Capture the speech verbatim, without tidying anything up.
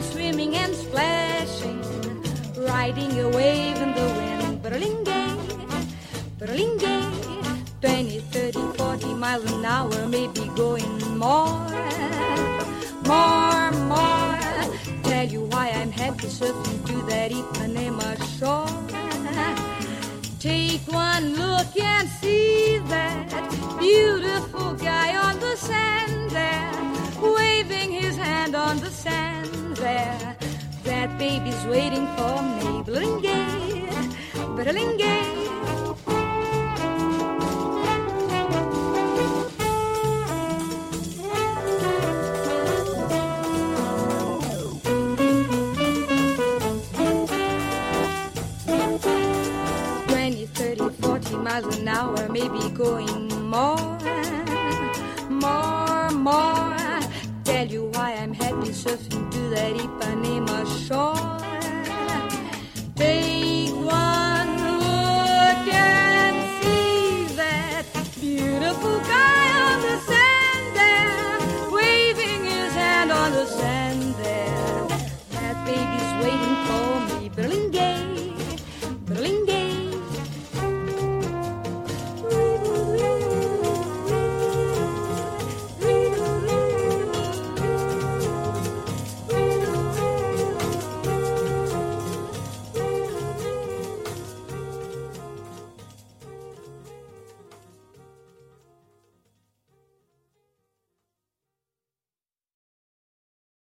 swimming and splashing, riding a wave in the wind. Berlingay, Berlingay, twenty, thirty, forty miles an hour, maybe going more, more, more. Tell you why I'm happy surfing to that Ipanema shore. Take one look and see that beautiful guy on the sand there, waving his hand on the sand there. That baby's waiting for me. Berlingay, Berlingay. Miles an hour, maybe going more,